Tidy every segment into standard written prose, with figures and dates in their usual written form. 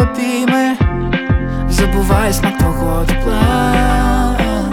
обійми, забуває смак твого тепла.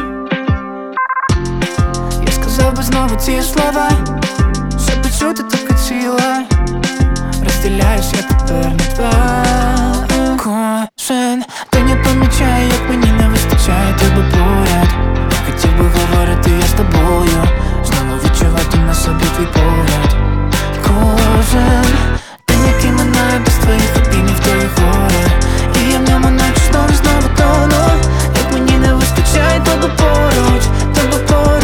Я сказав би знову ці слова, щоб почути таке ціле. Розділяюсь я тепер на два. Кожен день я помічаю, як мені не вистачає тебе поряд. Я хотів би говорити я з тобою, знову відчувати на собі твій погляд. Кожен день, який минає без твоїх обіймів, твоїх горе, і я в ньому наче знову тону. Як мені не вистачає тебе поруч, тебе поруч.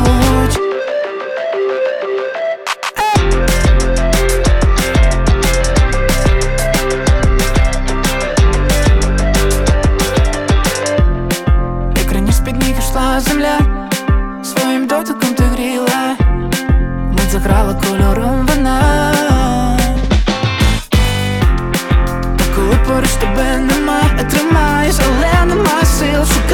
Як раніше з-під ніг йшла земля, своїм дотиком ти гріла, мить заграла кольором вина. Та коли поруч тебе нема, я тримаюсь, але нема сил.